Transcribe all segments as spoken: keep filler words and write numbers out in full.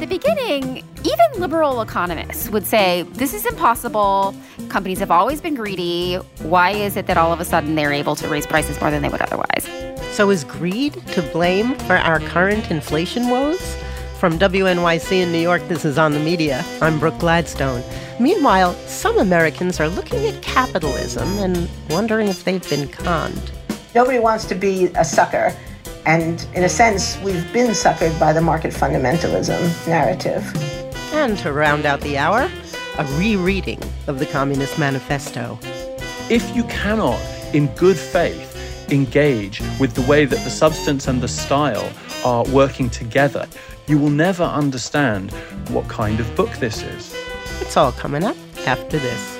beginning, even liberal economists would say, this is impossible. Companies have always been greedy. Why is it that all of a sudden they're able to raise prices more than they would otherwise? So is greed to blame for our current inflation woes? From W N Y C in New York, this is On the Media. I'm Brooke Gladstone. Meanwhile, some Americans are looking at capitalism and wondering if they've been conned. Nobody wants to be a sucker. And in a sense, we've been suckered by the market fundamentalism narrative. And to round out the hour, a rereading of the Communist Manifesto. If you cannot, in good faith, engage with the way that the substance and the style are working together, you will never understand what kind of book this is. It's all coming up after this.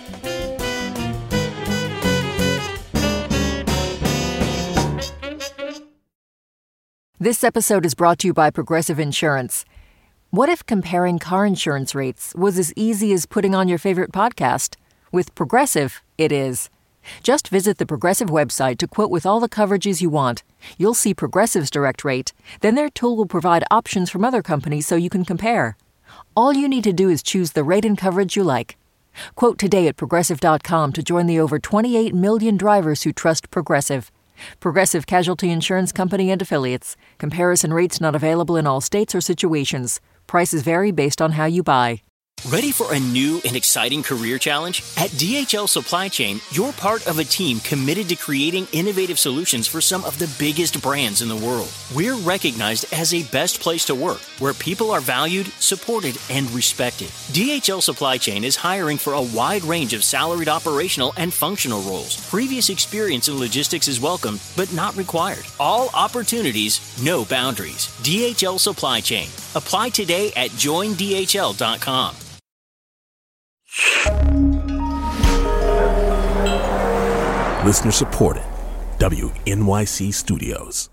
This episode is brought to you by Progressive Insurance. What if comparing car insurance rates was as easy as putting on your favorite podcast? With Progressive, it is. Just visit the Progressive website to quote with all the coverages you want. You'll see Progressive's direct rate. Then their tool will provide options from other companies so you can compare. All you need to do is choose the rate and coverage you like. Quote today at Progressive dot com to join the over twenty-eight million drivers who trust Progressive. Progressive Casualty Insurance Company and Affiliates. Comparison rates not available in all states or situations. Prices vary based on how you buy. Ready for a new and exciting career challenge? At D H L Supply Chain, you're part of a team committed to creating innovative solutions for some of the biggest brands in the world. We're recognized as a best place to work, where people are valued, supported, and respected. D H L Supply Chain is hiring for a wide range of salaried operational and functional roles. Previous experience in logistics is welcome, but not required. All opportunities, no boundaries. D H L Supply Chain. Apply today at join D H L dot com. Listener supported. W N Y C Studios.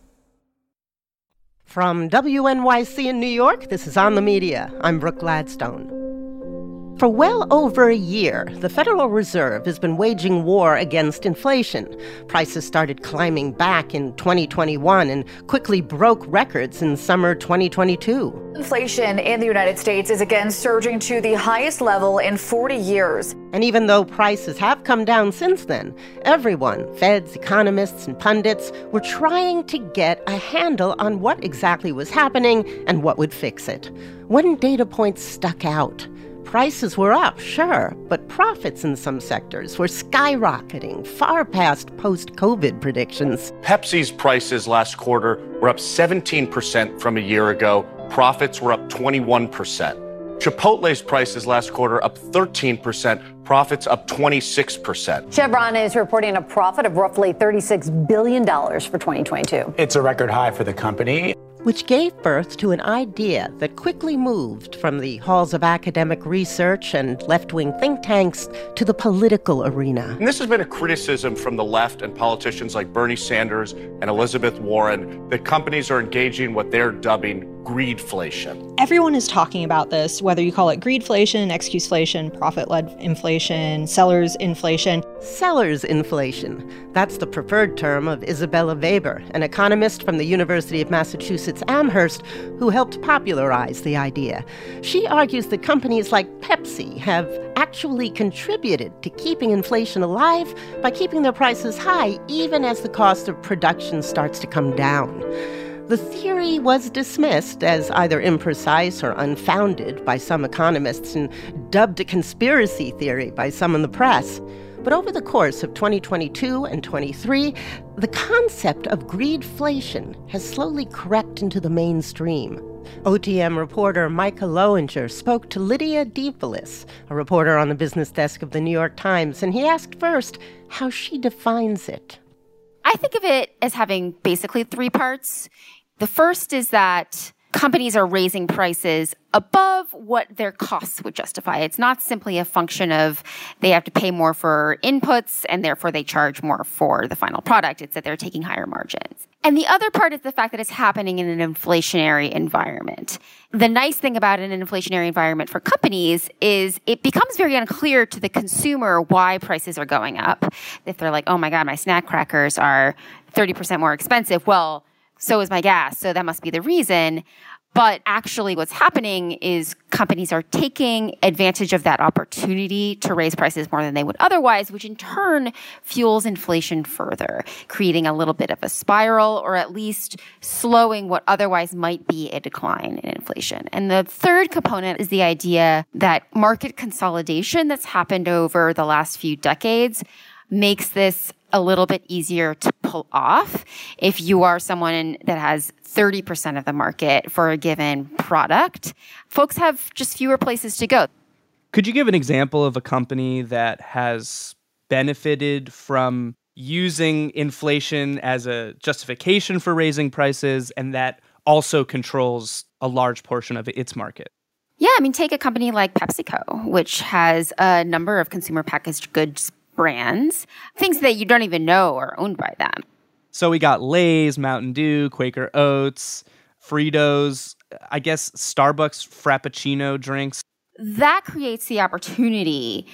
From W N Y C in New York, this is On the Media. I'm Brooke Gladstone. For well over a year, the Federal Reserve has been waging war against inflation. Prices started climbing back in twenty twenty-one and quickly broke records in summer twenty twenty-two. Inflation in the United States is again surging to the highest level in forty years. And even though prices have come down since then, everyone, feds, economists, and pundits, were trying to get a handle on what exactly was happening and what would fix it. One data point stuck out. Prices were up, sure, but profits in some sectors were skyrocketing, far past post-COVID predictions. Pepsi's prices last quarter were up seventeen percent from a year ago. Profits were up twenty-one percent. Chipotle's prices last quarter up thirteen percent. Profits up twenty-six percent. Chevron is reporting a profit of roughly thirty-six billion dollars for twenty twenty-two. It's a record high for the company. Which gave birth to an idea that quickly moved from the halls of academic research and left-wing think tanks to the political arena. And this has been a criticism from the left and politicians like Bernie Sanders and Elizabeth Warren that companies are engaging what they're dubbing greedflation. Everyone is talking about this, whether you call it greedflation, excuseflation, profit-led inflation, seller's inflation. Seller's inflation. That's the preferred term of Isabella Weber, an economist from the University of Massachusetts Amherst who helped popularize the idea. She argues that companies like Pepsi have actually contributed to keeping inflation alive by keeping their prices high even as the cost of production starts to come down. The theory was dismissed as either imprecise or unfounded by some economists and dubbed a conspiracy theory by some in the press. But over the course of twenty twenty-two and twenty-three, the concept of greedflation has slowly crept into the mainstream. O T M reporter Micah Lowinger spoke to Lydia DeFelice, a reporter on the business desk of the New York Times, and he asked first how she defines it. I think of it as having basically three parts. The first is that companies are raising prices above what their costs would justify. It's not simply a function of they have to pay more for inputs and therefore they charge more for the final product. It's that they're taking higher margins. And the other part is the fact that it's happening in an inflationary environment. The nice thing about an inflationary environment for companies is it becomes very unclear to the consumer why prices are going up. If they're like, oh my God, my snack crackers are thirty percent more expensive, well, so is my gas, so that must be the reason. But actually what's happening is companies are taking advantage of that opportunity to raise prices more than they would otherwise, which in turn fuels inflation further, creating a little bit of a spiral or at least slowing what otherwise might be a decline in inflation. And the third component is the idea that market consolidation that's happened over the last few decades makes this a little bit easier to pull off if you are someone that has thirty percent of the market for a given product. Folks have just fewer places to go. Could you give an example of a company that has benefited from using inflation as a justification for raising prices and that also controls a large portion of its market? Yeah, I mean, take a company like PepsiCo, which has a number of consumer packaged goods brands, things that you don't even know are owned by them. So we got Lay's, Mountain Dew, Quaker Oats, Fritos, I guess Starbucks Frappuccino drinks. That creates the opportunity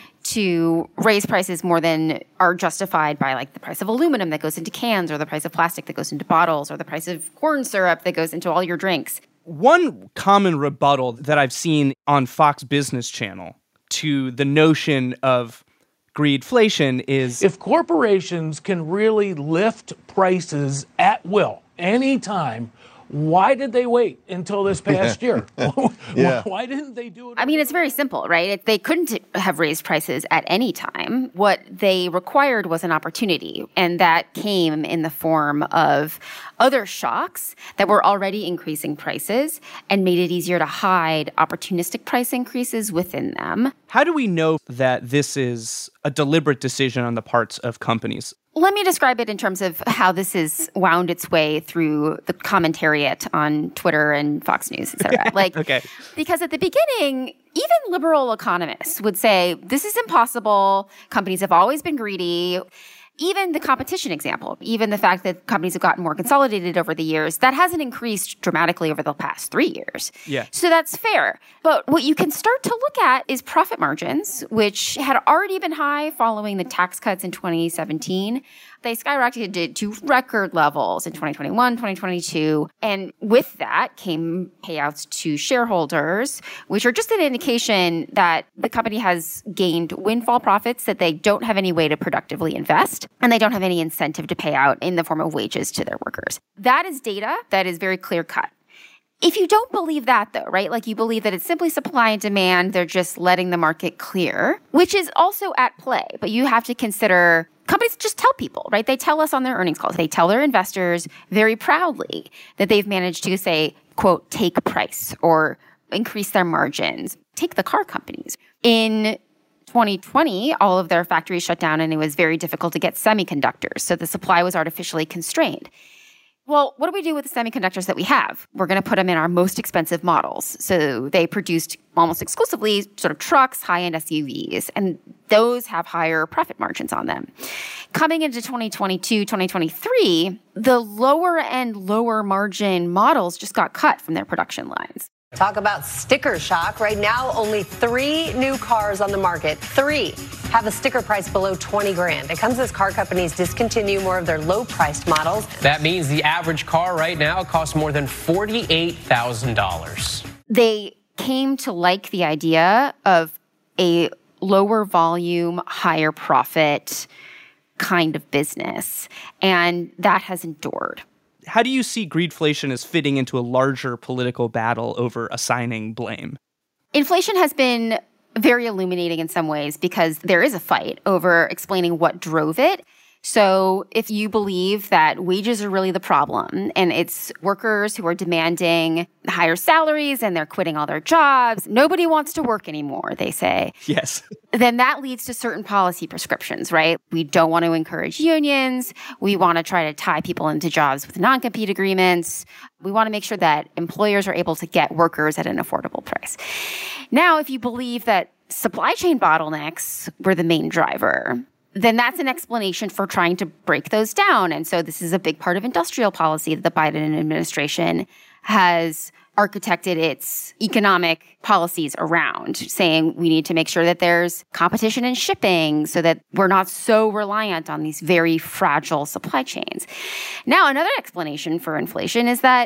to raise prices more than are justified by like the price of aluminum that goes into cans or the price of plastic that goes into bottles or the price of corn syrup that goes into all your drinks. One common rebuttal that I've seen on Fox Business Channel to the notion of greedflation is if corporations can really lift prices at will anytime, why did they wait until this past year? Yeah. Why didn't they do it? I mean, it's very simple, right? They couldn't have raised prices at any time. What they required was an opportunity, and that came in the form of other shocks that were already increasing prices and made it easier to hide opportunistic price increases within them. How do we know that this is a deliberate decision on the parts of companies? Let me describe it in terms of how this has wound its way through the commentariat on Twitter and Fox News, et cetera. Like, okay. Because at the beginning, even liberal economists would say, this is impossible. Companies have always been greedy. Even the competition example, even the fact that companies have gotten more consolidated over the years, that hasn't increased dramatically over the past three years. Yeah. So that's fair. But what you can start to look at is profit margins, which had already been high following the tax cuts in twenty seventeen. They skyrocketed to record levels in twenty twenty-one, twenty twenty-two. And with that came payouts to shareholders, which are just an indication that the company has gained windfall profits that they don't have any way to productively invest, and they don't have any incentive to pay out in the form of wages to their workers. That is data that is very clear cut. If you don't believe that, though, right, like you believe that it's simply supply and demand, they're just letting the market clear, which is also at play. But you have to consider companies just tell people, right? They tell us on their earnings calls. They tell their investors very proudly that they've managed to say, quote, take price or increase their margins. Take the car companies. In twenty twenty, all of their factories shut down and it was very difficult to get semiconductors. So the supply was artificially constrained. Well, what do we do with the semiconductors that we have? We're going to put them in our most expensive models. So they produced almost exclusively sort of trucks, high-end S U Vs, and those have higher profit margins on them. Coming into twenty twenty-two, twenty twenty-three, the lower-end, lower margin models just got cut from their production lines. Talk about sticker shock. Right now, only three new cars on the market. Three have a sticker price below twenty grand. It comes as car companies discontinue more of their low-priced models. That means the average car right now costs more than forty-eight thousand dollars. They came to like the idea of a lower volume, higher profit kind of business, and that has endured. How do you see greedflation as fitting into a larger political battle over assigning blame? Inflation has been very illuminating in some ways because there is a fight over explaining what drove it. So if you believe that wages are really the problem and it's workers who are demanding higher salaries and they're quitting all their jobs, nobody wants to work anymore, they say. Yes. Then that leads to certain policy prescriptions, right? We don't want to encourage unions. We want to try to tie people into jobs with non-compete agreements. We want to make sure that employers are able to get workers at an affordable price. Now, if you believe that supply chain bottlenecks were the main driver, then that's an explanation for trying to break those down. And so this is a big part of industrial policy that the Biden administration has architected its economic policies around, saying we need to make sure that there's competition in shipping so that we're not so reliant on these very fragile supply chains. Now, another explanation for inflation is that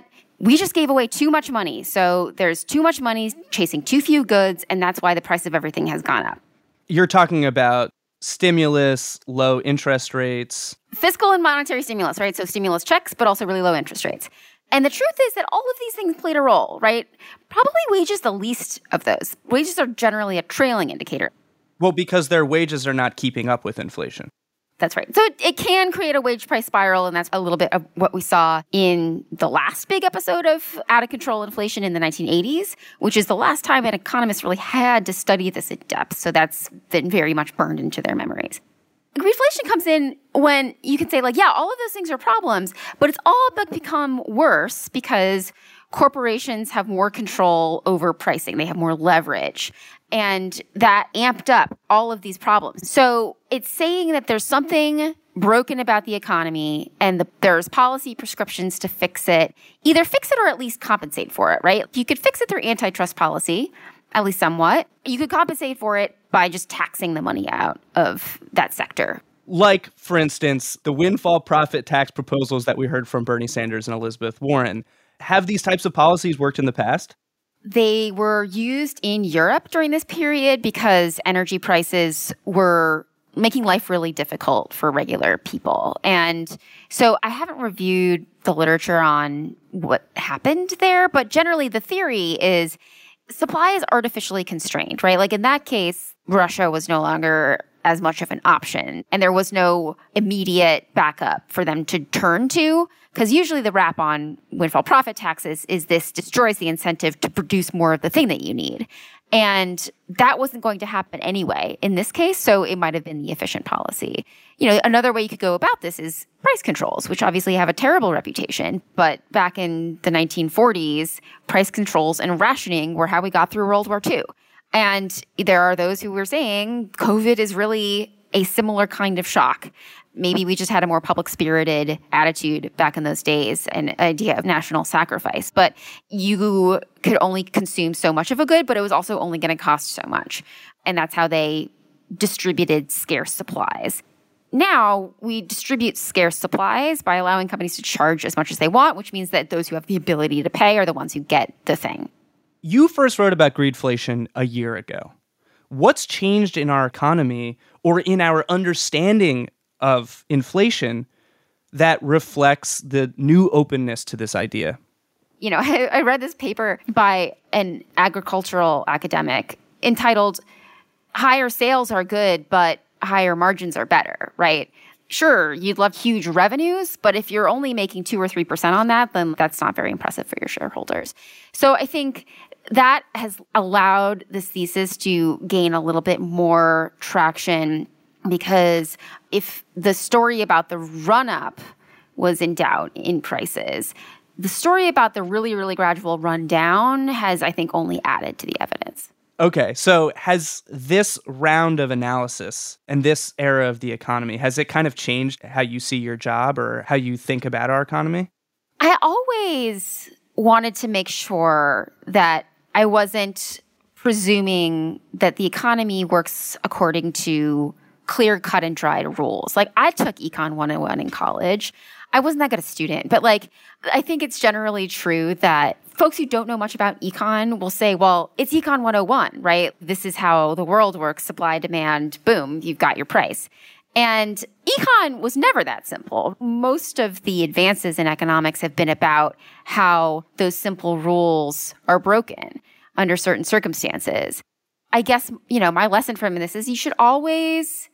we just gave away too much money. So there's too much money chasing too few goods, and that's why the price of everything has gone up. You're talking about stimulus, low interest rates. Fiscal and monetary stimulus, right? So stimulus checks, but also really low interest rates. And the truth is that all of these things played a role, right? Probably wages the least of those. Wages are generally a trailing indicator. Well, because their wages are not keeping up with inflation. That's right. So it, it can create a wage price spiral, and that's a little bit of what we saw in the last big episode of out of control inflation in the nineteen eighties, which is the last time an economist really had to study this in depth. So that's been very much burned into their memories. Greedflation comes in when you can say, like, yeah, all of those things are problems, but it's all but become worse because corporations have more control over pricing. They have more leverage. And that amped up all of these problems. So it's saying that there's something broken about the economy and the, there's policy prescriptions to fix it. Either fix it or at least compensate for it, right? You could fix it through antitrust policy, at least somewhat. You could compensate for it by just taxing the money out of that sector. Like, for instance, the windfall profit tax proposals that we heard from Bernie Sanders and Elizabeth Warren. Have these types of policies worked in the past? They were used in Europe during this period because energy prices were making life really difficult for regular people. And so I haven't reviewed the literature on what happened there, but generally the theory is supply is artificially constrained, right? Like in that case, Russia was no longer as much of an option, and there was no immediate backup for them to turn to. Because usually the rap on windfall profit taxes is this destroys the incentive to produce more of the thing that you need. And that wasn't going to happen anyway in this case, so it might have been the efficient policy. You know, another way you could go about this is price controls, which obviously have a terrible reputation. But back in the nineteen forties, price controls and rationing were how we got through World War Two. And there are those who were saying COVID is really a similar kind of shock. Maybe we just had a more public-spirited attitude back in those days, an idea of national sacrifice. But you could only consume so much of a good, but it was also only going to cost so much. And that's how they distributed scarce supplies. Now, we distribute scarce supplies by allowing companies to charge as much as they want, which means that those who have the ability to pay are the ones who get the thing. You first wrote about greedflation a year ago. What's changed in our economy or in our understanding of inflation that reflects the new openness to this idea? You know, I, I read this paper by an agricultural academic entitled, "Higher Sales Are Good, but Higher Margins Are Better," right? Sure, you'd love huge revenues, but if you're only making two or three percent on that, then that's not very impressive for your shareholders. So I think that has allowed this thesis to gain a little bit more traction, because if the story about the run-up was in doubt in prices, the story about the really, really gradual run-down has, I think, only added to the evidence. Okay, so has this round of analysis and this era of the economy, has it kind of changed how you see your job or how you think about our economy? I always wanted to make sure that I wasn't presuming that the economy works according to clear cut and dried rules. Like, I took Econ one oh one in college. I wasn't that good a student, but like, I think it's generally true that folks who don't know much about econ will say, well, it's Econ one oh one, right? This is how the world works, supply, demand, boom, you've got your price. And econ was never that simple. Most of the advances in economics have been about how those simple rules are broken under certain circumstances. I guess, you know, my lesson from this is you should always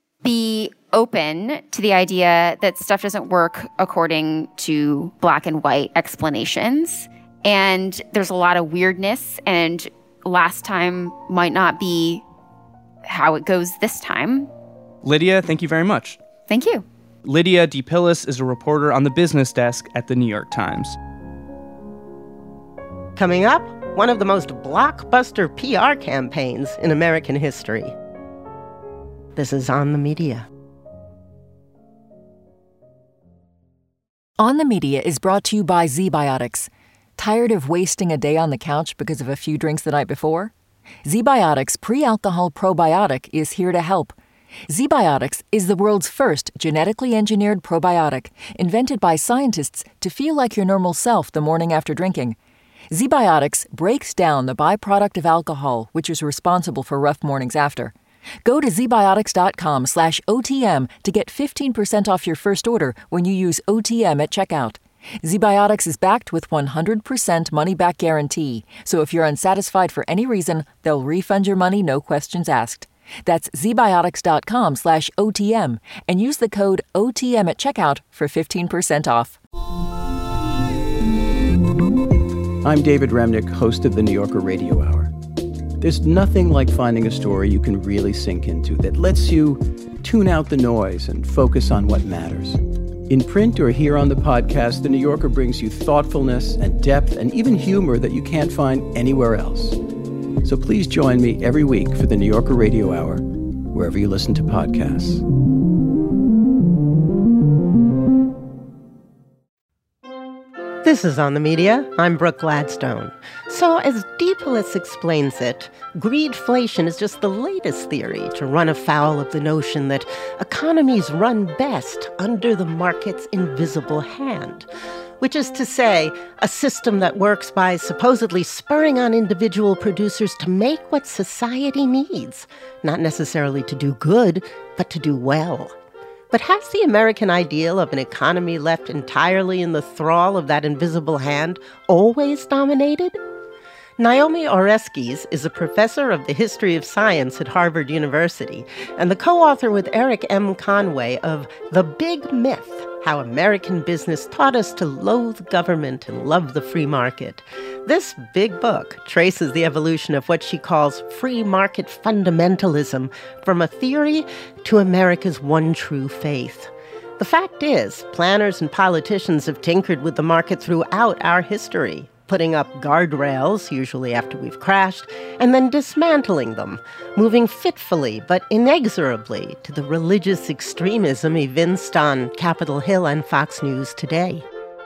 be open to the idea that stuff doesn't work according to black and white explanations. And there's a lot of weirdness, and last time might not be how it goes this time. Lydia, thank you very much. Thank you. Lydia DePillis is a reporter on the business desk at the New York Times. Coming up, one of the most blockbuster P R campaigns in American history. This is On the Media. On the Media is brought to you by ZBiotics. Tired of wasting a day on the couch because of a few drinks the night before? ZBiotics Pre-Alcohol Probiotic is here to help. ZBiotics is the world's first genetically engineered probiotic, invented by scientists to feel like your normal self the morning after drinking. ZBiotics breaks down the byproduct of alcohol, which is responsible for rough mornings after. Go to zbiotics.com slash OTM to get fifteen percent off your first order when you use O T M at checkout. ZBiotics is backed with one hundred percent money-back guarantee, so if you're unsatisfied for any reason, they'll refund your money, no questions asked. That's zbiotics.com slash OTM and use the code O T M at checkout for fifteen percent off. I'm David Remnick, host of the New Yorker Radio Hour. There's nothing like finding a story you can really sink into that lets you tune out the noise and focus on what matters. In print or here on the podcast, The New Yorker brings you thoughtfulness and depth and even humor that you can't find anywhere else. So please join me every week for the New Yorker Radio Hour, wherever you listen to podcasts. This is On the Media. I'm Brooke Gladstone. So, as Deepalis explains it, greedflation is just the latest theory to run afoul of the notion that economies run best under the market's invisible hand, which is to say, a system that works by supposedly spurring on individual producers to make what society needs, not necessarily to do good, but to do well. But has the American ideal of an economy left entirely in the thrall of that invisible hand always dominated? Naomi Oreskes is a professor of the history of science at Harvard University and the co-author with Eric M. Conway of The Big Myth: How American Business Taught Us to Loathe Government and Love the Free Market. This big book traces the evolution of what she calls free market fundamentalism from a theory to America's one true faith. The fact is, planners and politicians have tinkered with the market throughout our history, putting up guardrails, usually after we've crashed, and then dismantling them, moving fitfully but inexorably to the religious extremism evinced on Capitol Hill and Fox News today.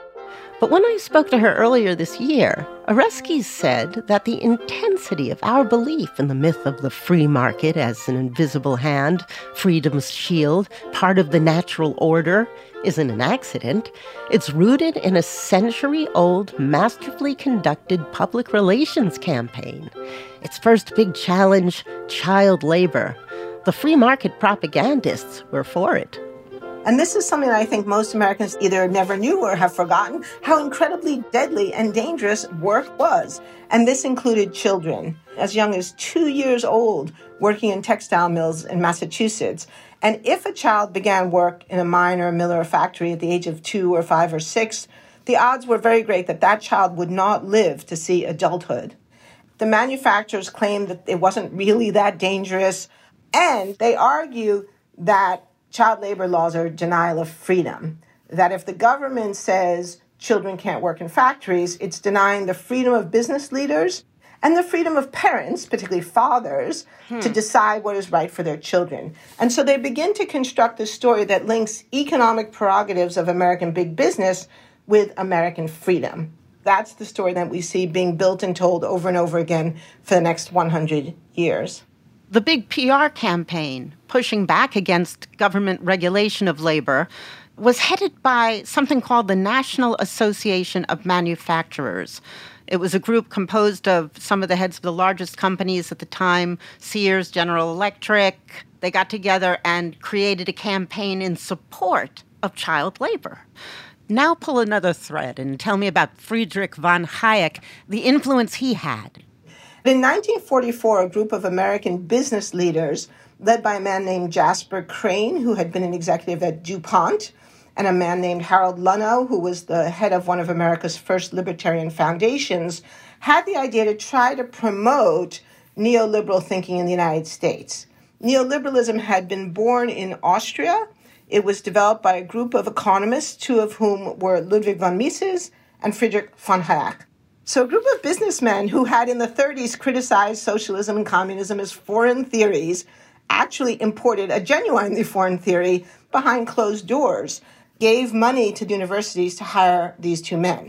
But when I spoke to her earlier this year, Oreskes said that the intensity of our belief in the myth of the free market as an invisible hand, freedom's shield, part of the natural order, isn't an accident. It's rooted in a century-old, masterfully conducted public relations campaign. Its first big challenge, child labor. The free market propagandists were for it. And this is something that I think most Americans either never knew or have forgotten, how incredibly deadly and dangerous work was. And this included children, as young as two years old, working in textile mills in Massachusetts. And if a child began work in a mine or a mill or a factory at the age of two or five or six, the odds were very great that that child would not live to see adulthood. The manufacturers claimed that it wasn't really that dangerous, and they argue that child labor laws are denial of freedom, that if the government says children can't work in factories, it's denying the freedom of business leaders and the freedom of parents, particularly fathers, hmm. to decide what is right for their children. And so they begin to construct a story that links economic prerogatives of American big business with American freedom. That's the story that we see being built and told over and over again for the next one hundred years. The big P R campaign pushing back against government regulation of labor was headed by something called the National Association of Manufacturers. It was a group composed of some of the heads of the largest companies at the time, Sears, General Electric. They got together and created a campaign in support of child labor. Now pull another thread and tell me about Friedrich von Hayek, the influence he had. In nineteen forty-four, a group of American business leaders, led by a man named Jasper Crane, who had been an executive at DuPont, and a man named Harold Lunow, who was the head of one of America's first libertarian foundations, had the idea to try to promote neoliberal thinking in the United States. Neoliberalism had been born in Austria. It was developed by a group of economists, two of whom were Ludwig von Mises and Friedrich von Hayek. So a group of businessmen who had in the thirties criticized socialism and communism as foreign theories actually imported a genuinely foreign theory behind closed doors, gave money to the universities to hire these two men.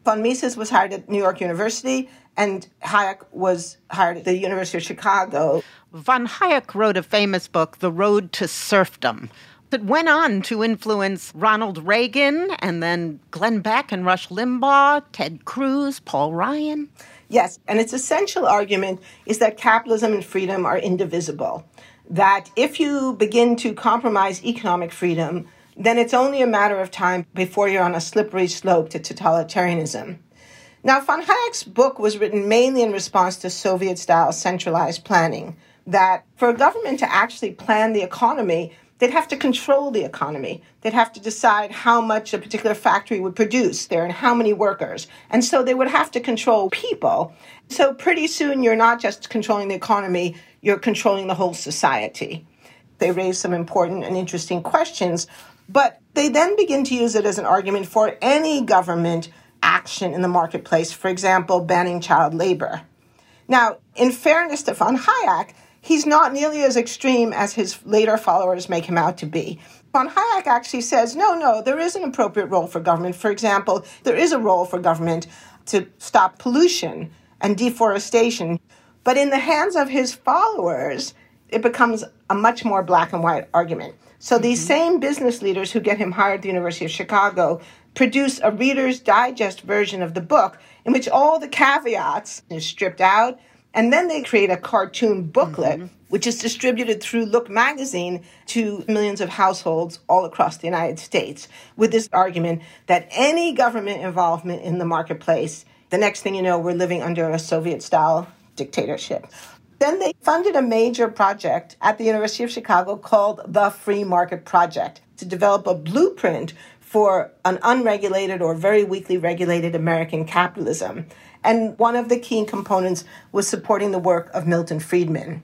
Von Mises was hired at New York University, and Hayek was hired at the University of Chicago. Von Hayek wrote a famous book, The Road to Serfdom. It went on to influence Ronald Reagan and then Glenn Beck and Rush Limbaugh, Ted Cruz, Paul Ryan. Yes, and its essential argument is that capitalism and freedom are indivisible. That if you begin to compromise economic freedom, then it's only a matter of time before you're on a slippery slope to totalitarianism. Now, von Hayek's book was written mainly in response to Soviet-style centralized planning, that for a government to actually plan the economy, they'd have to control the economy. They'd have to decide how much a particular factory would produce there and how many workers. And so they would have to control people. So pretty soon you're not just controlling the economy, you're controlling the whole society. They raise some important and interesting questions, but they then begin to use it as an argument for any government action in the marketplace, for example, banning child labor. Now, in fairness to von Hayek, he's not nearly as extreme as his later followers make him out to be. Von Hayek actually says, no, no, there is an appropriate role for government. For example, there is a role for government to stop pollution and deforestation. But in the hands of his followers, it becomes a much more black and white argument. So these mm-hmm. same business leaders who get him hired at the University of Chicago produce a Reader's Digest version of the book in which all the caveats are stripped out. And then they create a cartoon booklet, mm-hmm. which is distributed through Look magazine to millions of households all across the United States, with this argument that any government involvement in the marketplace, the next thing you know, we're living under a Soviet-style dictatorship. Then they funded a major project at the University of Chicago called the Free Market Project to develop a blueprint for an unregulated or very weakly regulated American capitalism. And one of the key components was supporting the work of Milton Friedman.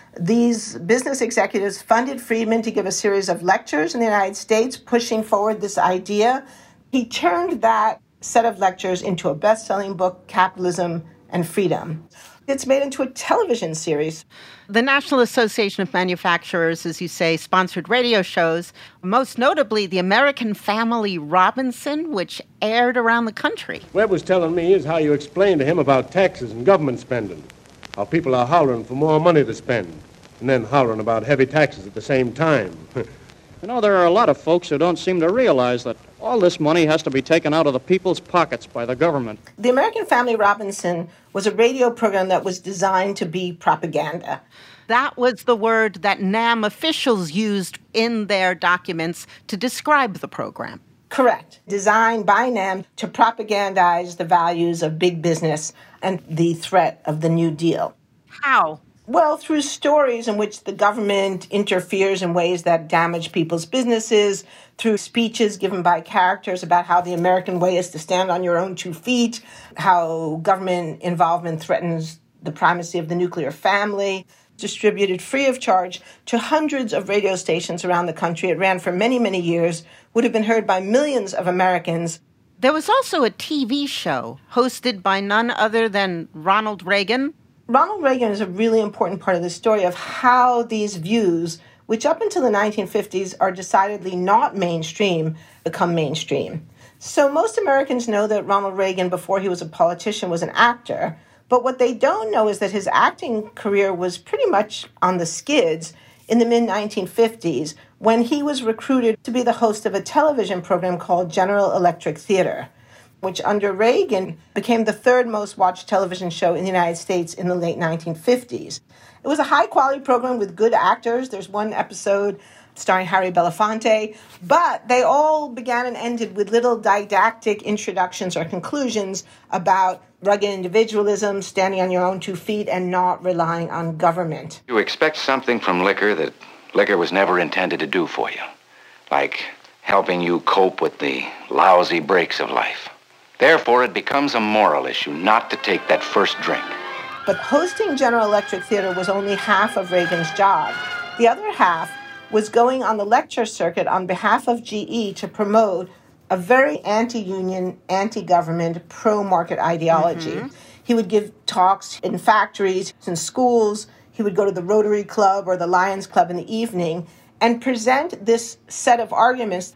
These business executives funded Friedman to give a series of lectures in the United States, pushing forward this idea. He turned that set of lectures into a best-selling book, Capitalism and Freedom. It's made into a television series. The National Association of Manufacturers, as you say, sponsored radio shows, most notably the American Family Robinson, which aired around the country. Webb was telling me is how you explain to him about taxes and government spending, how people are hollering for more money to spend, and then hollering about heavy taxes at the same time. You know, there are a lot of folks who don't seem to realize that all this money has to be taken out of the people's pockets by the government. The American Family Robinson was a radio program that was designed to be propaganda. That was the word that NAM officials used in their documents to describe the program. Correct. Designed by NAM to propagandize the values of big business and the threat of the New Deal. How? Well, through stories in which the government interferes in ways that damage people's businesses, through speeches given by characters about how the American way is to stand on your own two feet, how government involvement threatens the primacy of the nuclear family, distributed free of charge to hundreds of radio stations around the country. It ran for many, many years, would have been heard by millions of Americans. There was also a T V show hosted by none other than Ronald Reagan. Ronald Reagan is a really important part of the story of how these views, which up until the nineteen fifties are decidedly not mainstream, become mainstream. So most Americans know that Ronald Reagan, before he was a politician, was an actor. But what they don't know is that his acting career was pretty much on the skids in the mid nineteen fifties when he was recruited to be the host of a television program called General Electric Theater, which under Reagan became the third most watched television show in the United States in the late nineteen fifties. It was a high-quality program with good actors. There's one episode starring Harry Belafonte, but they all began and ended with little didactic introductions or conclusions about rugged individualism, standing on your own two feet, and not relying on government. You expect something from liquor that liquor was never intended to do for you, like helping you cope with the lousy breaks of life. Therefore, it becomes a moral issue not to take that first drink. But hosting General Electric Theater was only half of Reagan's job. The other half was going on the lecture circuit on behalf of G E to promote a very anti-union, anti-government, pro-market ideology. Mm-hmm. He would give talks in factories, in schools. He would go to the Rotary Club or the Lions Club in the evening and present this set of arguments.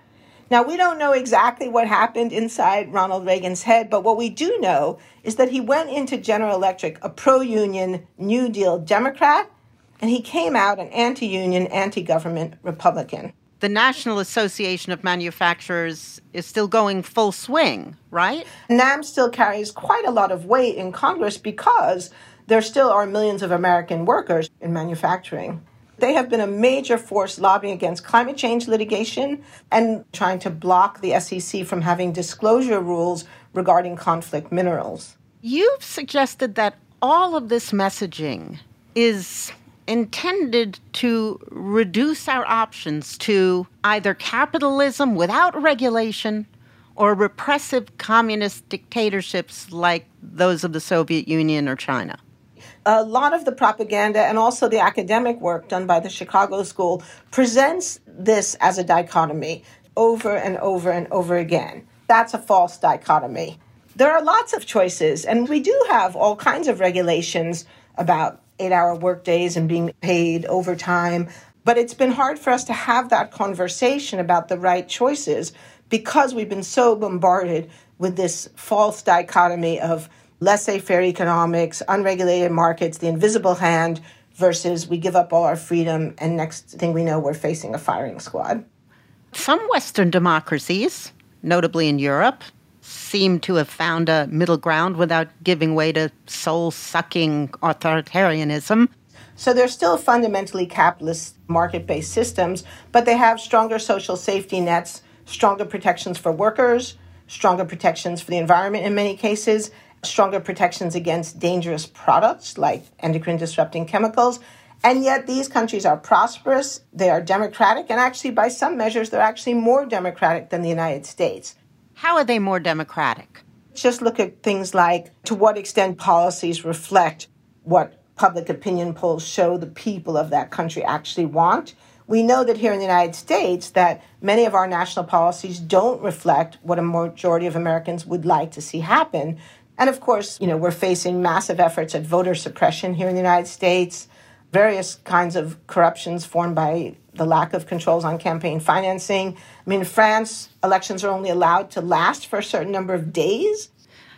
Now, we don't know exactly what happened inside Ronald Reagan's head, but what we do know is that he went into General Electric a pro-union New Deal Democrat, and he came out an anti-union, anti-government Republican. The National Association of Manufacturers is still going full swing, right? NAM still carries quite a lot of weight in Congress because there still are millions of American workers in manufacturing. They have been a major force lobbying against climate change litigation and trying to block the S E C from having disclosure rules regarding conflict minerals. You've suggested that all of this messaging is intended to reduce our options to either capitalism without regulation or repressive communist dictatorships like those of the Soviet Union or China. A lot of the propaganda and also the academic work done by the Chicago School presents this as a dichotomy over and over and over again. That's a false dichotomy. There are lots of choices, and we do have all kinds of regulations about eight-hour workdays and being paid overtime, but it's been hard for us to have that conversation about the right choices because we've been so bombarded with this false dichotomy of laissez-faire economics, unregulated markets, the invisible hand, versus we give up all our freedom, and next thing we know, we're facing a firing squad. Some Western democracies, notably in Europe, seem to have found a middle ground without giving way to soul-sucking authoritarianism. So they're still fundamentally capitalist market-based systems, but they have stronger social safety nets, stronger protections for workers, stronger protections for the environment in many cases, stronger protections against dangerous products like endocrine-disrupting chemicals. And yet these countries are prosperous, they are democratic, and actually by some measures they're actually more democratic than the United States. How are they more democratic? Just look at things like to what extent policies reflect what public opinion polls show the people of that country actually want. We know that here in the United States that many of our national policies don't reflect what a majority of Americans would like to see happen. And of course, you know, we're facing massive efforts at voter suppression here in the United States, various kinds of corruptions formed by the lack of controls on campaign financing. I mean, in France, elections are only allowed to last for a certain number of days.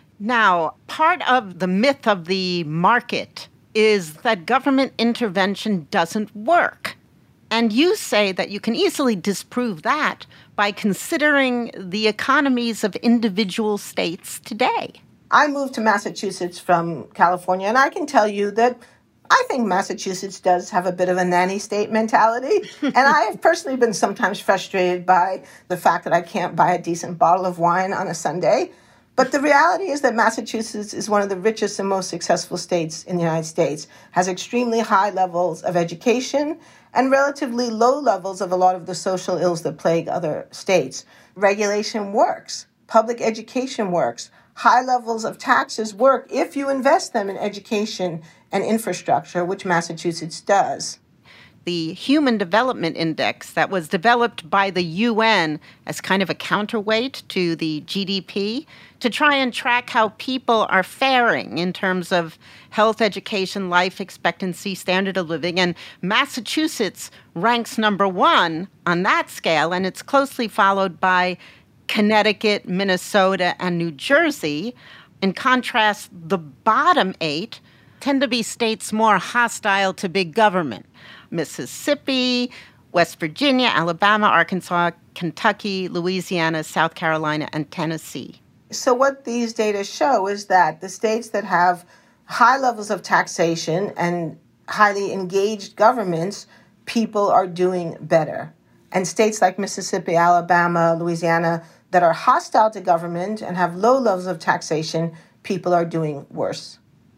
Now, part of the myth of the market is that government intervention doesn't work. And you say that you can easily disprove that by considering the economies of individual states today. I moved to Massachusetts from California, and I can tell you that I think Massachusetts does have a bit of a nanny state mentality. And I have personally been sometimes frustrated by the fact that I can't buy a decent bottle of wine on a Sunday. But the reality is that Massachusetts is one of the richest and most successful states in the United States, has extremely high levels of education and relatively low levels of a lot of the social ills that plague other states. Regulation works. Public education works. High levels of taxes work if you invest them in education and infrastructure, which Massachusetts does. The Human Development Index that was developed by the U N as kind of a counterweight to the G D P to try and track how people are faring in terms of health, education, life expectancy, standard of living. And Massachusetts ranks number one on that scale, and it's closely followed by Connecticut, Minnesota, and New Jersey. In contrast, the bottom eight tend to be states more hostile to big government. Mississippi, West Virginia, Alabama, Arkansas, Kentucky, Louisiana, South Carolina, and Tennessee. So what these data show is that the states that have high levels of taxation and highly engaged governments, people are doing better. And states like Mississippi, Alabama, Louisiana, that are hostile to government and have low levels of taxation, people are doing worse.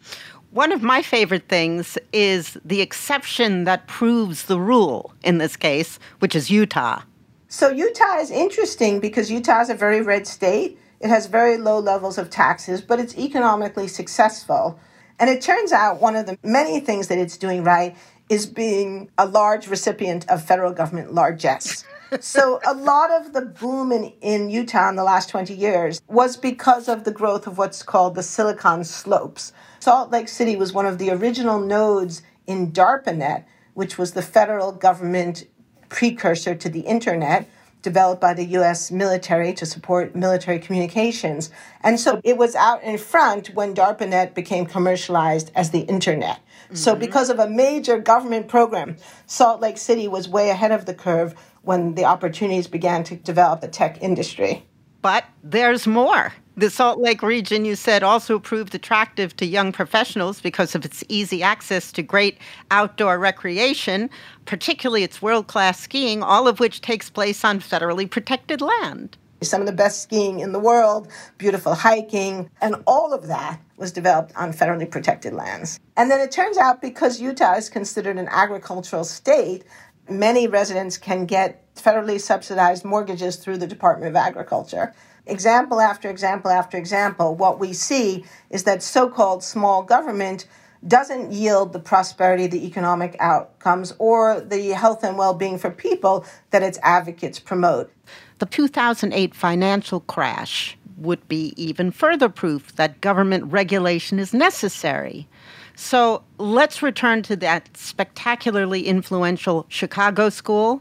One of my favorite things is the exception that proves the rule in this case, which is Utah. So Utah is interesting because Utah is a very red state. It has very low levels of taxes, but it's economically successful. And it turns out one of the many things that it's doing right is being a large recipient of federal government largesse. So a lot of the boom in, in Utah in the last twenty years was because of the growth of what's called the Silicon Slopes. Salt Lake City was one of the original nodes in DARPANET, which was the federal government precursor to the internet. developed by the U S military to support military communications. And so it was out in front when DARPANET became commercialized as the internet. Mm-hmm. So because of a major government program, Salt Lake City was way ahead of the curve when the opportunities began to develop the tech industry. But there's more. The Salt Lake region, you said, also proved attractive to young professionals because of its easy access to great outdoor recreation, particularly its world-class skiing, all of which takes place on federally protected land. Some of the best skiing in the world, beautiful hiking, and all of that was developed on federally protected lands. And then it turns out, because Utah is considered an agricultural state, many residents can get federally subsidized mortgages through the Department of Agriculture. Example after example after example, what we see is that so-called small government doesn't yield the prosperity, the economic outcomes, or the health and well-being for people that its advocates promote. The two thousand eight financial crash would be even further proof that government regulation is necessary. So let's return to that spectacularly influential Chicago school.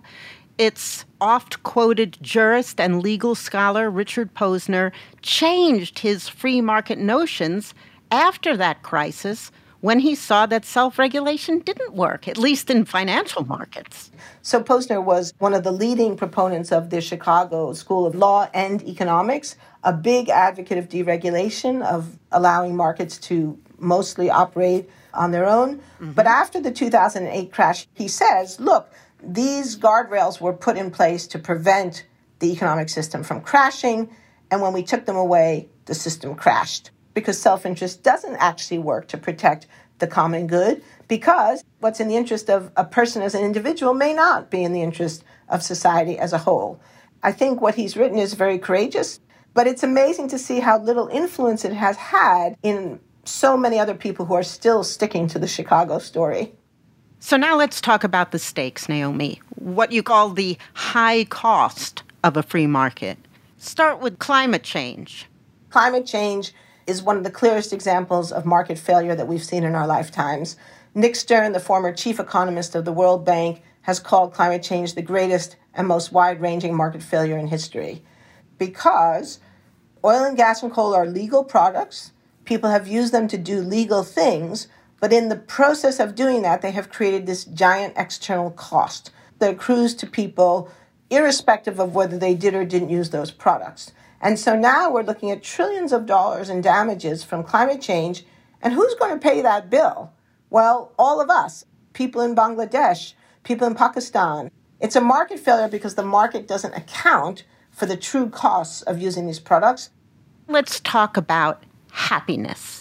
Its oft-quoted jurist and legal scholar, Richard Posner, changed his free market notions after that crisis when he saw that self-regulation didn't work, at least in financial markets. So Posner was one of the leading proponents of the Chicago School of Law and Economics, a big advocate of deregulation, of allowing markets to mostly operate on their own. Mm-hmm. But after the two thousand eight crash, he says, look, these guardrails were put in place to prevent the economic system from crashing, and when we took them away, the system crashed. Because self-interest doesn't actually work to protect the common good, because what's in the interest of a person as an individual may not be in the interest of society as a whole. I think what he's written is very courageous, but it's amazing to see how little influence it has had in so many other people who are still sticking to the Chicago story. So now let's talk about the stakes, Naomi. What you call the high cost of a free market. Start with climate change. Climate change is one of the clearest examples of market failure that we've seen in our lifetimes. Nick Stern, the former chief economist of the World Bank, has called climate change the greatest and most wide-ranging market failure in history. Because oil and gas and coal are legal products, people have used them to do legal things, but in the process of doing that, they have created this giant external cost that accrues to people irrespective of whether they did or didn't use those products. And so now we're looking at trillions of dollars in damages from climate change, and who's going to pay that bill? Well, all of us, people in Bangladesh, people in Pakistan. It's a market failure because the market doesn't account for the true costs of using these products. Let's talk about happiness.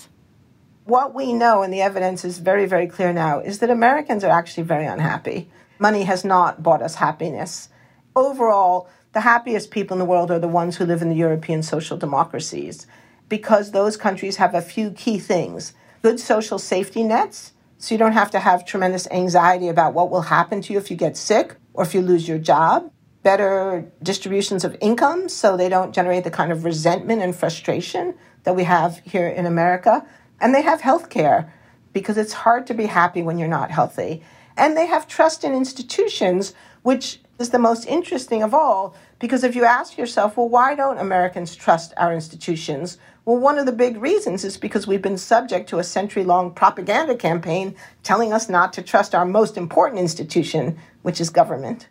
What we know, and the evidence is very, very clear now, is that Americans are actually very unhappy. Money has not bought us happiness. Overall, the happiest people in the world are the ones who live in the European social democracies, because those countries have a few key things. Good social safety nets, so you don't have to have tremendous anxiety about what will happen to you if you get sick or if you lose your job. Better distributions of income, so they don't generate the kind of resentment and frustration that we have here in America. And they have health care, because it's hard to be happy when you're not healthy. And they have trust in institutions, which is the most interesting of all, because if you ask yourself, well, why don't Americans trust our institutions? Well, one of the big reasons is because we've been subject to a century-long propaganda campaign telling us not to trust our most important institution, which is government.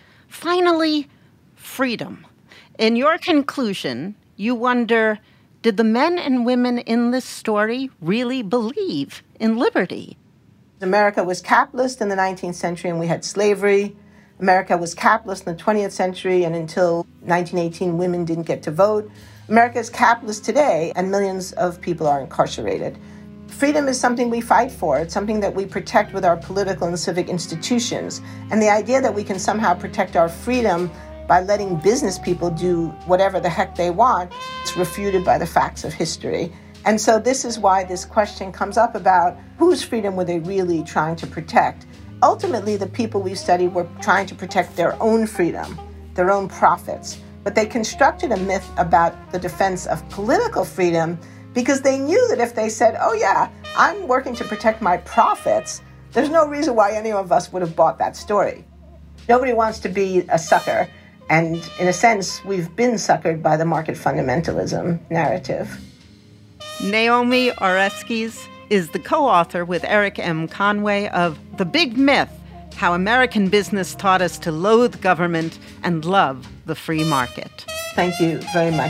Finally, freedom. In your conclusion, you wonder, did the men and women in this story really believe in liberty? America was capitalist in the nineteenth century and we had slavery. America was capitalist in the twentieth century, and until nineteen eighteen, women didn't get to vote. America is capitalist today, and millions of people are incarcerated. Freedom is something we fight for. It's something that we protect with our political and civic institutions. And the idea that we can somehow protect our freedom by letting business people do whatever the heck they want, it's refuted by the facts of history. And so this is why this question comes up about whose freedom were they really trying to protect? Ultimately, the people we studied were trying to protect their own freedom, their own profits. But they constructed a myth about the defense of political freedom because they knew that if they said, oh yeah, I'm working to protect my profits, there's no reason why any of us would have bought that story. Nobody wants to be a sucker. And in a sense, we've been suckered by the market fundamentalism narrative. Naomi Oreskes is the co-author with Eric M. Conway of The Big Myth, How American Business Taught Us to Loathe Government and Love the Free Market. Thank you very much.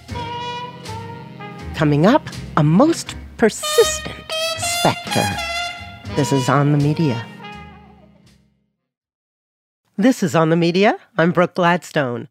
Coming up, a most persistent specter. This is On the Media. This is On the Media. I'm Brooke Gladstone.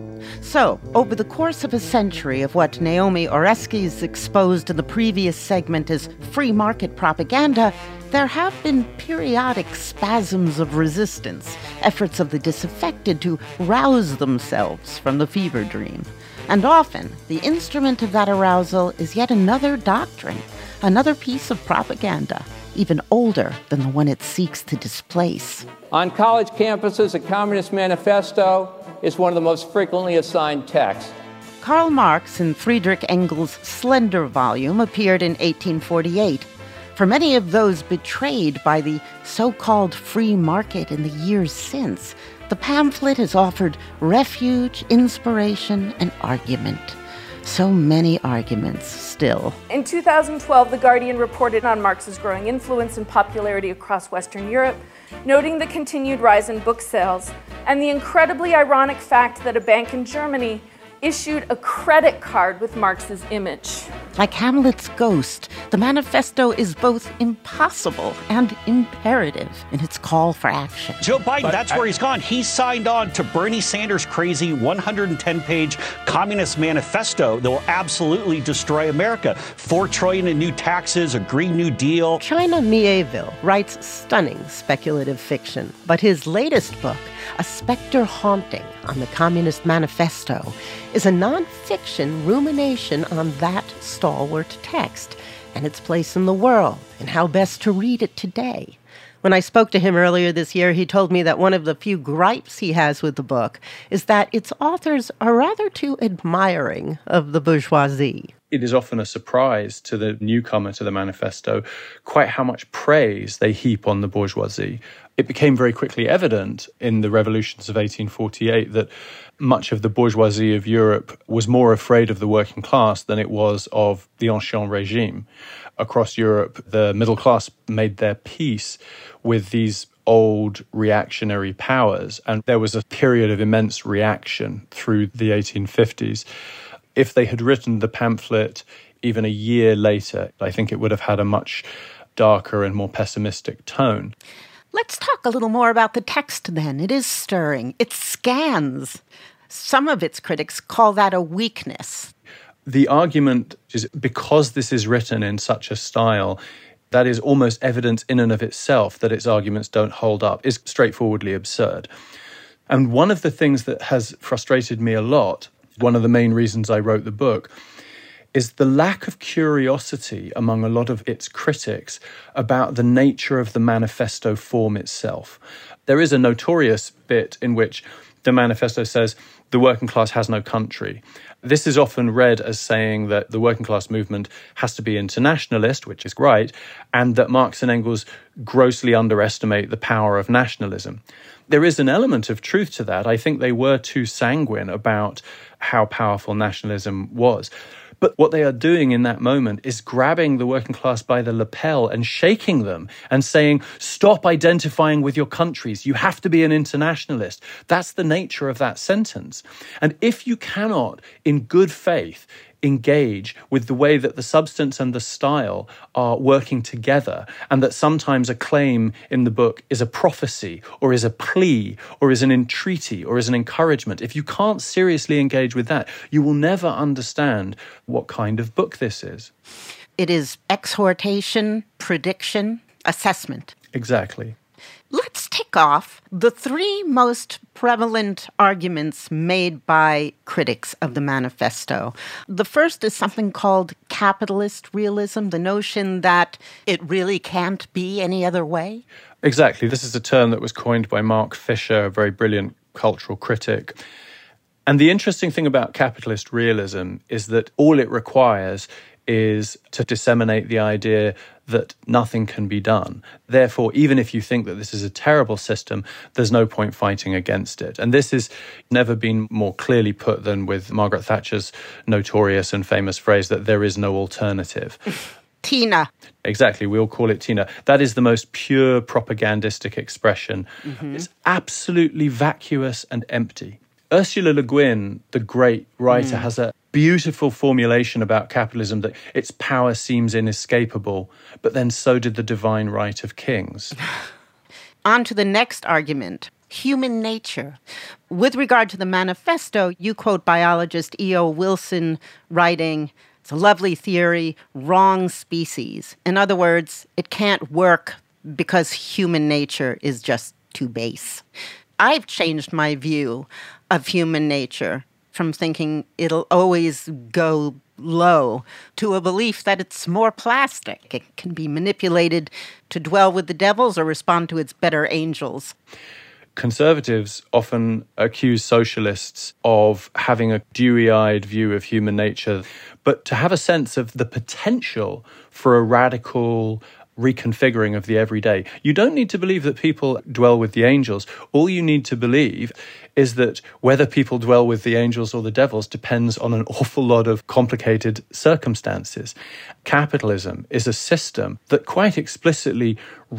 So, over the course of a century of what Naomi Oreskes exposed in the previous segment as free market propaganda, there have been periodic spasms of resistance, efforts of the disaffected to rouse themselves from the fever dream. And often, the instrument of that arousal is yet another doctrine, another piece of propaganda, even older than the one it seeks to displace. On college campuses, a Communist Manifesto is one of the most frequently assigned texts. Karl Marx and Friedrich Engels' slender volume appeared in eighteen forty-eight. For many of those betrayed by the so-called free market in the years since, the pamphlet has offered refuge, inspiration, and argument. So many arguments still. In two thousand twelve, The Guardian reported on Marx's growing influence and popularity across Western Europe, noting the continued rise in book sales and the incredibly ironic fact that a bank in Germany issued a credit card with Marx's image. Like Hamlet's ghost, the manifesto is both impossible and imperative in its call for action. Joe Biden, but that's I, where he's gone. He signed on to Bernie Sanders' crazy one hundred ten page Communist Manifesto that will absolutely destroy America. Four trillion dollars in new taxes, a Green New Deal. China Mieville writes stunning speculative fiction, but his latest book, A Spectre Haunting on the Communist Manifesto, is a nonfiction rumination on that stalwart text and its place in the world and how best to read it today. When I spoke to him earlier this year, he told me that one of the few gripes he has with the book is that its authors are rather too admiring of the bourgeoisie. It is often a surprise to the newcomer to the manifesto quite how much praise they heap on the bourgeoisie. It became very quickly evident in the revolutions of eighteen forty-eight that much of the bourgeoisie of Europe was more afraid of the working class than it was of the Ancien regime. Across Europe, the middle class made their peace with these old reactionary powers, and there was a period of immense reaction through the eighteen fifties. If they had written the pamphlet even a year later, I think it would have had a much darker and more pessimistic tone. Let's talk a little more about the text then. It is stirring. It scans. Some of its critics call that a weakness. The argument is because this is written in such a style that is almost evidence in and of itself that its arguments don't hold up is straightforwardly absurd. And one of the things that has frustrated me a lot, one of the main reasons I wrote the book, is the lack of curiosity among a lot of its critics about the nature of the manifesto form itself. There is a notorious bit in which the manifesto says the working class has no country. This is often read as saying that the working class movement has to be internationalist, which is right, and that Marx and Engels grossly underestimate the power of nationalism. There is an element of truth to that. I think they were too sanguine about how powerful nationalism was. But what they are doing in that moment is grabbing the working class by the lapel and shaking them and saying, stop identifying with your countries. You have to be an internationalist. That's the nature of that sentence. And if you cannot, in good faith, engage with the way that the substance and the style are working together, and that sometimes a claim in the book is a prophecy or is a plea or is an entreaty or is an encouragement, if you can't seriously engage with that, you will never understand what kind of book this is. It is exhortation, prediction, assessment. Exactly. Let's tick off the three most prevalent arguments made by critics of the manifesto. The first is something called capitalist realism, the notion that it really can't be any other way. Exactly. This is a term that was coined by Mark Fisher, a very brilliant cultural critic. And the interesting thing about capitalist realism is that all it requires is to disseminate the idea that nothing can be done. Therefore, even if you think that this is a terrible system, there's no point fighting against it. And this has never been more clearly put than with Margaret Thatcher's notorious and famous phrase that there is no alternative. Tina. Exactly, we all call it Tina. That is the most pure propagandistic expression. Mm-hmm. It's absolutely vacuous and empty. Ursula Le Guin, the great writer, mm. has a beautiful formulation about capitalism that its power seems inescapable, but then so did the divine right of kings. On to the next argument, human nature. With regard to the manifesto, you quote biologist E O Wilson writing, "It's a lovely theory, wrong species. In other words, it can't work because human nature is just too base." I've changed my view of human nature from thinking it'll always go low to a belief that it's more plastic. It can be manipulated to dwell with the devils or respond to its better angels. Conservatives often accuse socialists of having a dewy-eyed view of human nature, but to have a sense of the potential for a radical reconfiguring of the everyday. You don't need to believe that people dwell with the angels. All you need to believe is that whether people dwell with the angels or the devils depends on an awful lot of complicated circumstances. Capitalism is a system that quite explicitly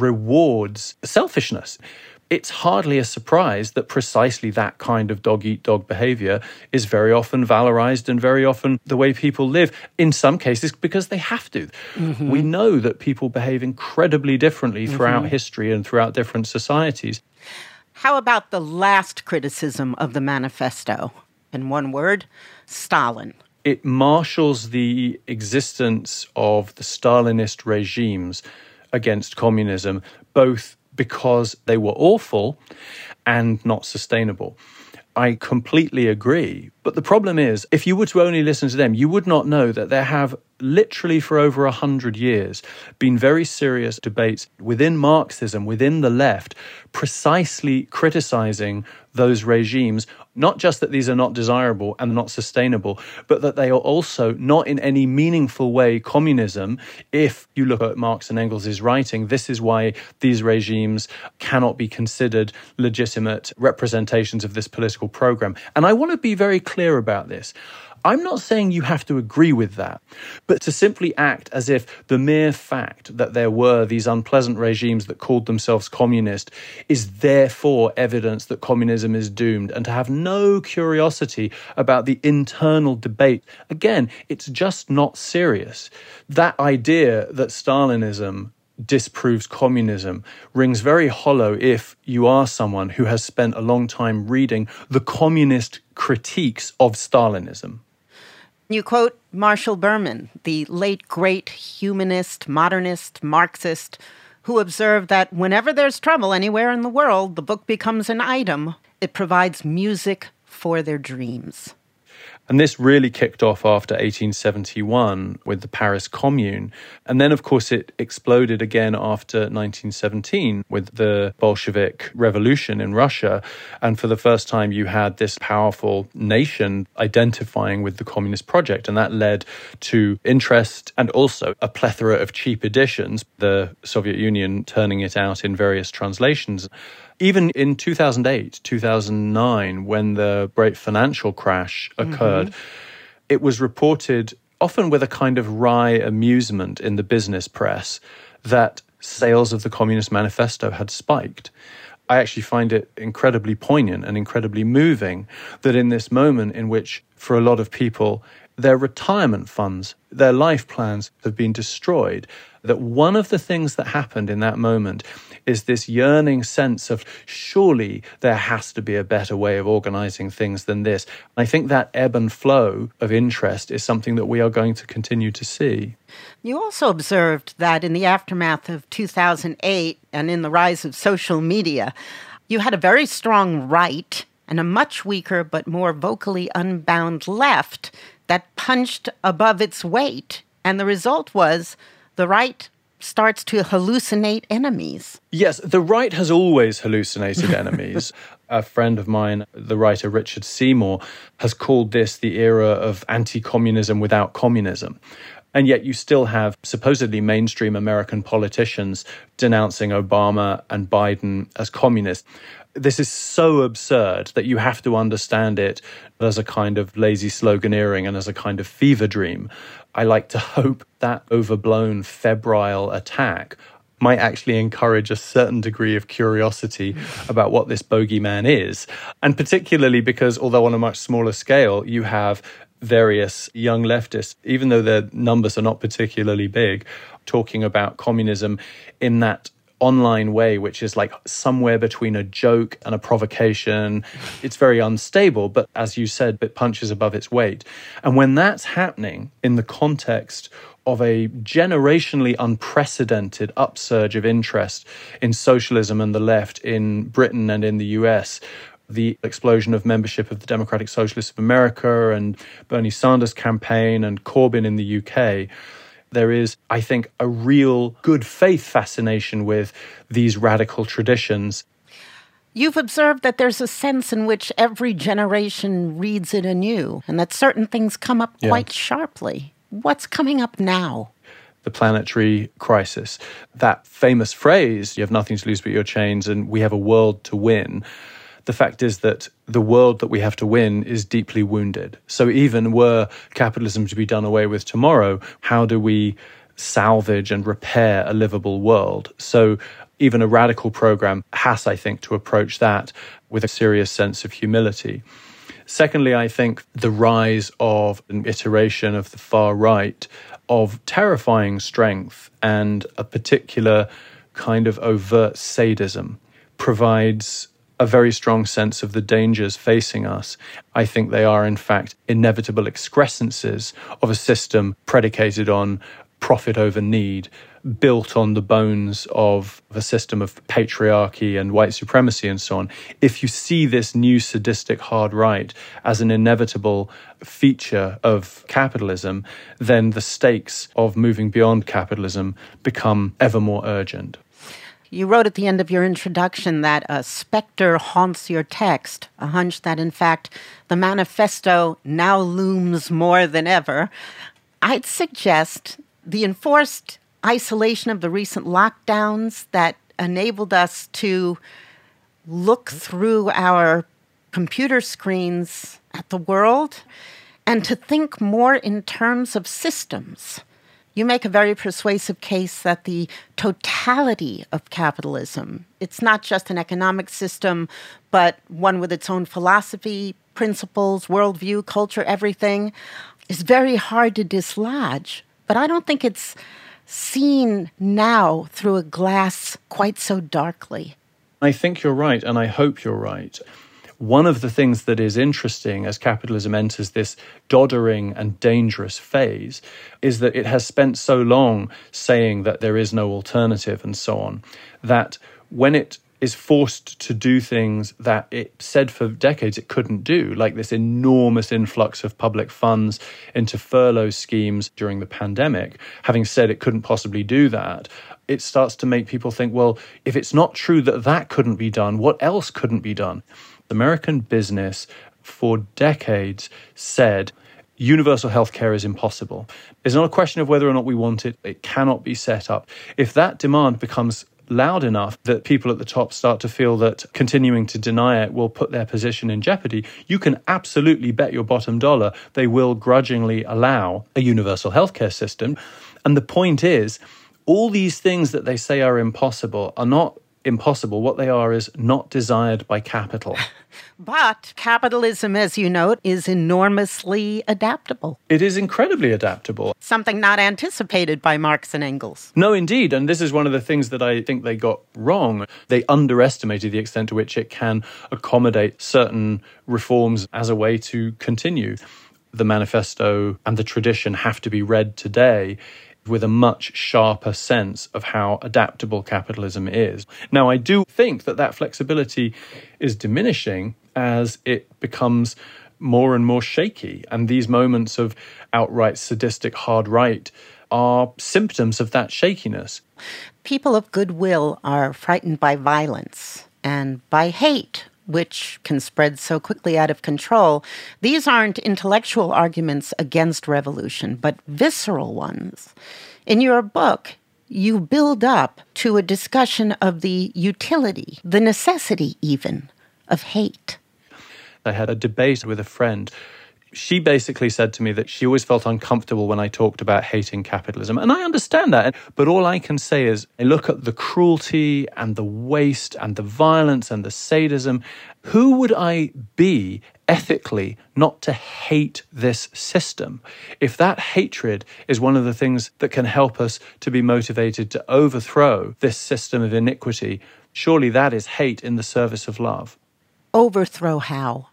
rewards selfishness. It's hardly a surprise that precisely that kind of dog-eat-dog behavior is very often valorized and very often the way people live, in some cases because they have to. Mm-hmm. We know that people behave incredibly differently throughout mm-hmm. history and throughout different societies. How about the last criticism of the manifesto? In one word, Stalin. It marshals the existence of the Stalinist regimes against communism, both because they were awful and not sustainable. I completely agree. But the problem is, if you were to only listen to them, you would not know that there have literally for over a hundred years been very serious debates within Marxism, within the left, precisely criticizing those regimes, not just that these are not desirable and not sustainable, but that they are also not in any meaningful way communism. If you look at Marx and Engels' writing, this is why these regimes cannot be considered legitimate representations of this political program. And I want to be very clear about this. I'm not saying you have to agree with that, but to simply act as if the mere fact that there were these unpleasant regimes that called themselves communist is therefore evidence that communism is doomed, and to have no curiosity about the internal debate, again, it's just not serious. That idea that Stalinism disproves communism rings very hollow if you are someone who has spent a long time reading the communist critiques of Stalinism. You quote Marshall Berman, the late great humanist, modernist, Marxist, who observed that whenever there's trouble anywhere in the world, the book becomes an item. It provides music for their dreams. And this really kicked off after eighteen seventy-one with the Paris Commune. And then, of course, it exploded again after nineteen seventeen with the Bolshevik Revolution in Russia. And for the first time, you had this powerful nation identifying with the communist project. And that led to interest and also a plethora of cheap editions, the Soviet Union turning it out in various translations. Even in two thousand eight, two thousand nine, when the great financial crash occurred, mm-hmm. it was reported, often with a kind of wry amusement in the business press, that sales of the Communist Manifesto had spiked. I actually find it incredibly poignant and incredibly moving that in this moment in which, for a lot of people, their retirement funds, their life plans have been destroyed, that one of the things that happened in that moment is this yearning sense of surely there has to be a better way of organizing things than this. I think that ebb and flow of interest is something that we are going to continue to see. You also observed that in the aftermath of two thousand eight and in the rise of social media, you had a very strong right and a much weaker but more vocally unbound left that punched above its weight. And the result was the right starts to hallucinate enemies. Yes, the right has always hallucinated enemies. A friend of mine, the writer Richard Seymour, has called this the era of anti-communism without communism. And yet you still have supposedly mainstream American politicians denouncing Obama and Biden as communists. This is so absurd that you have to understand it as a kind of lazy sloganeering and as a kind of fever dream. I like to hope that overblown, febrile attack might actually encourage a certain degree of curiosity about what this bogeyman is. And particularly because, although on a much smaller scale, you have various young leftists, even though their numbers are not particularly big, talking about communism in that online way, which is like somewhere between a joke and a provocation. It's very unstable, but as you said, it punches above its weight. And when that's happening in the context of a generationally unprecedented upsurge of interest in socialism and the left in Britain and in the U S, the explosion of membership of the Democratic Socialists of America and Bernie Sanders' campaign and Corbyn in the U K, there is, I think, a real good faith fascination with these radical traditions. You've observed that there's a sense in which every generation reads it anew, and that certain things come up Yeah. quite sharply. What's coming up now? The planetary crisis. That famous phrase, you have nothing to lose but your chains, and we have a world to win. The fact is that the world that we have to win is deeply wounded. So even were capitalism to be done away with tomorrow, how do we salvage and repair a livable world? So even a radical program has, I think, to approach that with a serious sense of humility. Secondly, I think the rise of an iteration of the far right of terrifying strength and a particular kind of overt sadism provides a very strong sense of the dangers facing us. I think they are, in fact, inevitable excrescences of a system predicated on profit over need, built on the bones of a system of patriarchy and white supremacy and so on. If you see this new sadistic hard right as an inevitable feature of capitalism, then the stakes of moving beyond capitalism become ever more urgent. You wrote at the end of your introduction that a specter haunts your text, a hunch that, in fact, the manifesto now looms more than ever. I'd suggest the enforced isolation of the recent lockdowns that enabled us to look through our computer screens at the world and to think more in terms of systems. You make a very persuasive case that the totality of capitalism, it's not just an economic system, but one with its own philosophy, principles, worldview, culture, everything, is very hard to dislodge. But I don't think it's seen now through a glass quite so darkly. I think you're right, and I hope you're right. One of the things that is interesting as capitalism enters this doddering and dangerous phase is that it has spent so long saying that there is no alternative and so on, that when it is forced to do things that it said for decades it couldn't do, like this enormous influx of public funds into furlough schemes during the pandemic, having said it couldn't possibly do that, it starts to make people think, well, if it's not true that that couldn't be done, what else couldn't be done? American business for decades said universal healthcare is impossible. It's not a question of whether or not we want it. It cannot be set up. If that demand becomes loud enough that people at the top start to feel that continuing to deny it will put their position in jeopardy, you can absolutely bet your bottom dollar they will grudgingly allow a universal healthcare system. And the point is, all these things that they say are impossible are not impossible. What they are is not desired by capital. But capitalism, as you note, is enormously adaptable. It is incredibly adaptable. Something not anticipated by Marx and Engels. No, indeed. And this is one of the things that I think they got wrong. They underestimated the extent to which it can accommodate certain reforms as a way to continue. The manifesto and the tradition have to be read today with a much sharper sense of how adaptable capitalism is. Now, I do think that that flexibility is diminishing as it becomes more and more shaky. And these moments of outright sadistic hard right are symptoms of that shakiness. People of goodwill are frightened by violence and by hate which can spread so quickly out of control, these aren't intellectual arguments against revolution, but visceral ones. In your book, you build up to a discussion of the utility, the necessity even, of hate. I had a debate with a friend. She basically said to me that she always felt uncomfortable when I talked about hating capitalism. And I understand that. But all I can say is I look at the cruelty and the waste and the violence and the sadism. Who would I be ethically not to hate this system? If that hatred is one of the things that can help us to be motivated to overthrow this system of iniquity, surely that is hate in the service of love. Overthrow how?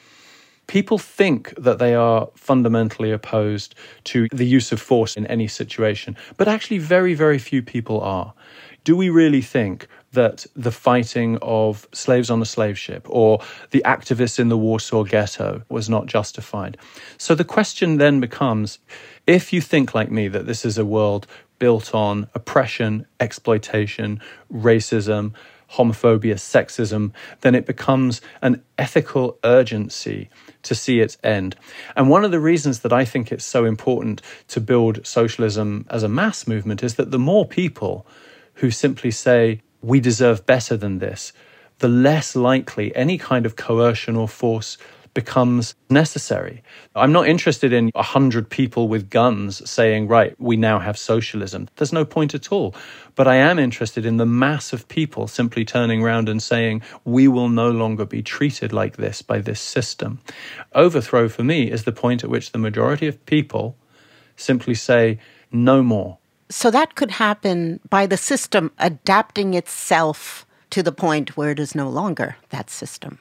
People think that they are fundamentally opposed to the use of force in any situation, but actually very, very few people are. Do we really think that the fighting of slaves on a slave ship or the activists in the Warsaw Ghetto was not justified? So the question then becomes, if you think like me that this is a world built on oppression, exploitation, racism, homophobia, sexism, then it becomes an ethical urgency to see its end. And one of the reasons that I think it's so important to build socialism as a mass movement is that the more people who simply say, we deserve better than this, the less likely any kind of coercion or force becomes necessary. I'm not interested in a hundred people with guns saying, right, we now have socialism. There's no point at all. But I am interested in the mass of people simply turning around and saying, we will no longer be treated like this by this system. Overthrow for me is the point at which the majority of people simply say, no more. So that could happen by the system adapting itself to the point where it is no longer that system.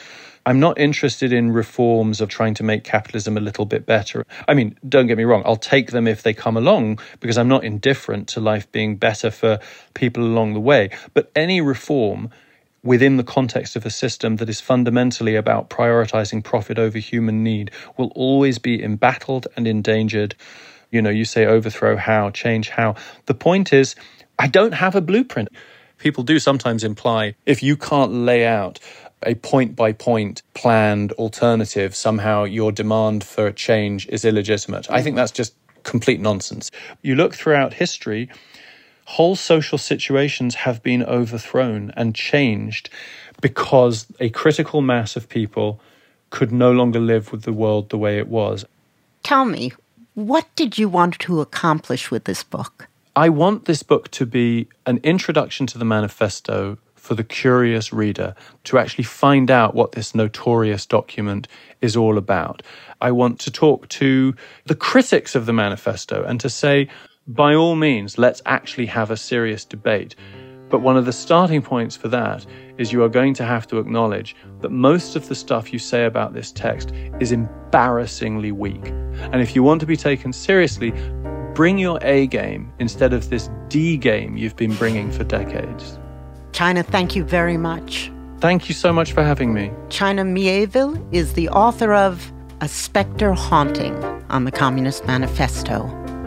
I'm not interested in reforms of trying to make capitalism a little bit better. I mean, don't get me wrong, I'll take them if they come along because I'm not indifferent to life being better for people along the way. But any reform within the context of a system that is fundamentally about prioritizing profit over human need will always be embattled and endangered. You know, you say overthrow how, change how. The point is, I don't have a blueprint. People do sometimes imply if you can't lay out a point-by-point planned alternative, somehow your demand for a change is illegitimate. I think that's just complete nonsense. You look throughout history, whole social situations have been overthrown and changed because a critical mass of people could no longer live with the world the way it was. Tell me, what did you want to accomplish with this book? I want this book to be an introduction to the manifesto for the curious reader to actually find out what this notorious document is all about. I want to talk to the critics of the manifesto and to say, by all means, let's actually have a serious debate. But one of the starting points for that is you are going to have to acknowledge that most of the stuff you say about this text is embarrassingly weak. And if you want to be taken seriously, bring your A game instead of this D game you've been bringing for decades. China, thank you very much. Thank you so much for having me. China Miéville is the author of A Spectre Haunting on the Communist Manifesto.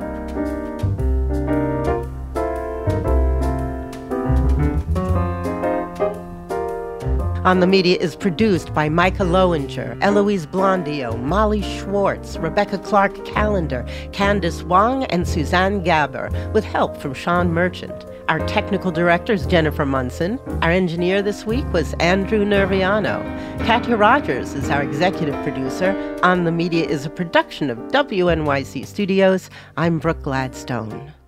On the Media is produced by Micah Lowinger, Eloise Blondio, Molly Schwartz, Rebecca Clark Callender, Candace Wong, and Suzanne Gaber, with help from Sean Merchant. Our technical director is Jennifer Munson. Our engineer this week was Andrew Nerviano. Katya Rogers is our executive producer. On the Media is a production of W N Y C Studios. I'm Brooke Gladstone.